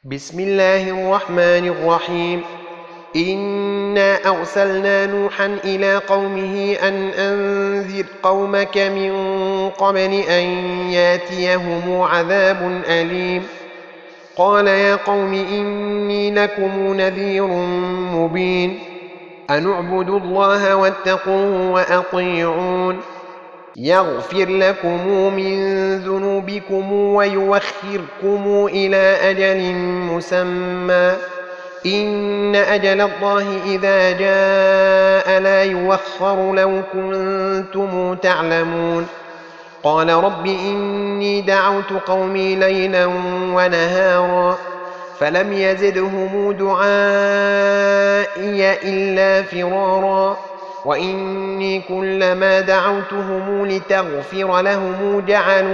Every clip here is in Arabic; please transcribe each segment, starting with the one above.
بسم الله الرحمن الرحيم. إنا أرسلنا نوحا إلى قومه أن أنذر قومك من قبل أن ياتيهم عذاب أليم. قال يا قوم إني لكم نذير مبين. أن اعبدوا الله واتقوه وأطيعون. يغفر لكم من ذنوبكم ويوخركم إلى أجل مسمى. إن أجل الله إذا جاء لا يوخر لو كنتم تعلمون. قال رب إني دعوت قومي ليلا ونهارا فلم يزدهم دعائي إلا فرارا. وإني كلما دعوتهم لتغفر لهم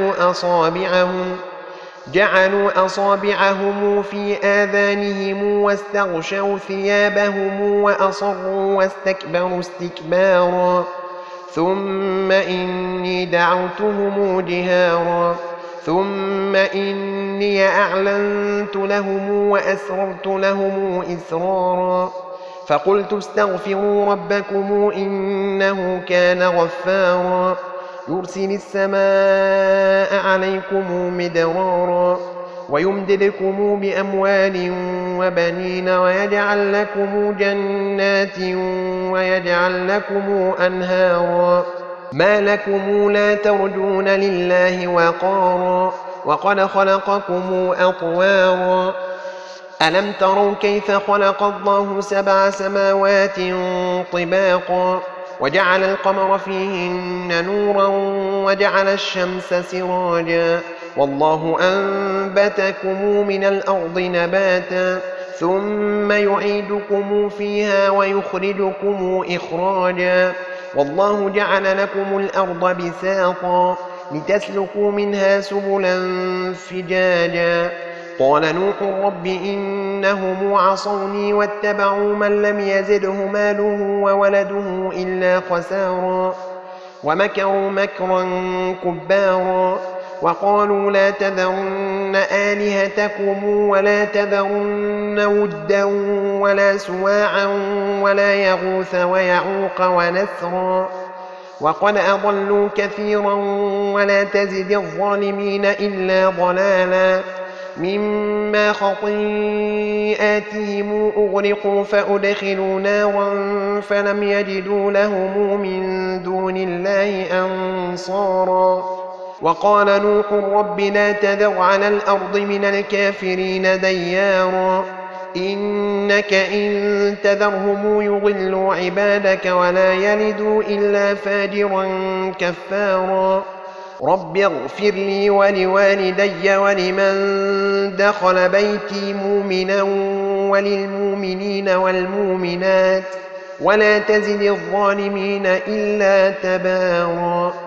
جعلوا أصابعهم في آذانهم واستغشوا ثيابهم وأصروا واستكبروا استكبارا. ثم إني دعوتهم جهارا ثم إني أعلنت لهم وأسررت لهم إسرارا. فقلت استغفروا ربكم إنه كان غفارا يرسل السماء عليكم مدرارا ويمددكم بأموال وبنين ويجعل لكم جنات ويجعل لكم أنهارا. ما لكم لا ترجون لله وقارا وقد خلقكم أطوارا. ألم تروا كيف خلق الله 7 سماوات طباقا وجعل القمر فيهن نورا وجعل الشمس سراجا والله أنبتكم من الأرض نباتا ثم يعيدكم فيها ويخرجكم إخراجا. والله جعل لكم الأرض بساطا لتسلكوا منها سبلا فجاجا. قال نوح رب إنهم عصوني واتبعوا من لم يزده ماله وولده إلا خسارا ومكروا مكرا كبارا. وقالوا لا تذرن آلهتكم ولا تذرن ودا ولا سواعا ولا يغوث ويعوق ونسرا وقد أضلوا كثيرا ولا تزد الظالمين إلا ضلالا. مما خطيئاتهم أغرقوا فأدخلوا نارا فلم يجدوا لهم من دون الله أنصارا. وقال نوح رب لا تذر على الأرض من الكافرين ديارا إنك إن تذرهم يضلوا عبادك ولا يلدوا إلا فاجرا كفارا. رب اغفر لي ولوالدي ولمن دخل بيتي مؤمنا وللمؤمنين والمؤمنات ولا تزد الظالمين إلا تبارا.